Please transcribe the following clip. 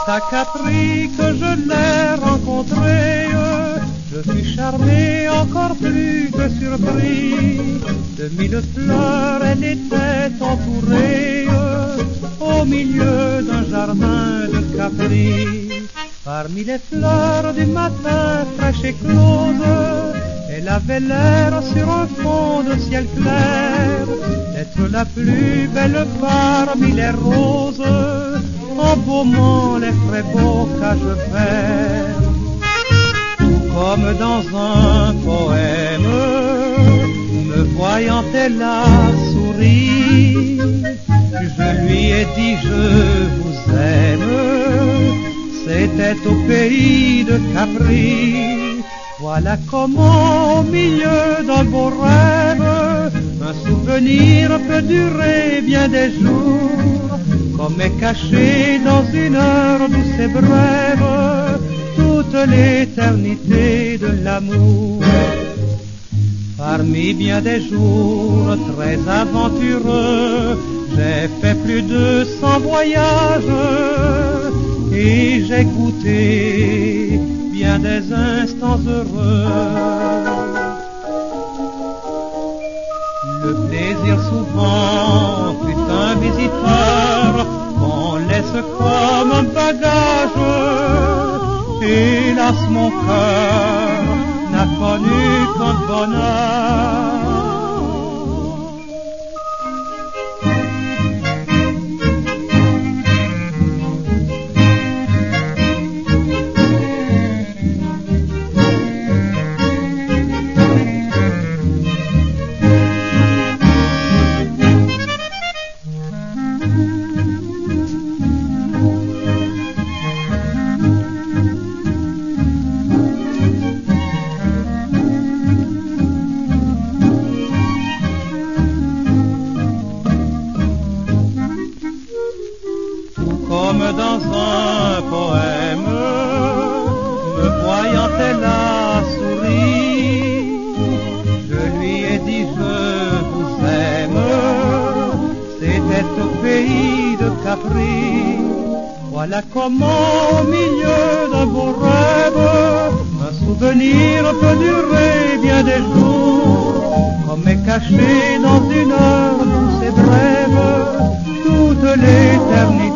à Capri que je l'ai rencontrée. Je fus charmé, encore plus que surpris. De mille fleurs, elle était entourée, au milieu d'un jardin de Capri. Parmi les fleurs du matin fraîches et closes, elle avait l'air sur un fond de ciel clair d'être la plus belle parmi les roses, embaumant les frais bocages verts. Comme dans un poème, me voyant elle a souri. Je lui ai dit je vous aime, c'était au pays de Capri. Voilà comment au milieu d'un beau rêve, un souvenir peut durer bien des jours, comme est caché dans une heure douce et brève toute l'éternité de l'amour. Parmi bien des jours très aventureux, j'ai fait plus de 100 voyages et j'ai goûté bien des instants heureux. Le plaisir souvent fut un visiteur qu'on laisse comme un bagage. Hélas, mon cœur n'a connu qu'un bonheur. Comme dans un poème, me voyant elle a souri. Je lui ai dit je vous aime, c'était au pays de Capri. Voilà comment au milieu d'un beau rêve, un souvenir peut durer bien des jours, comme est caché dans une heure douce et brève toute l'éternité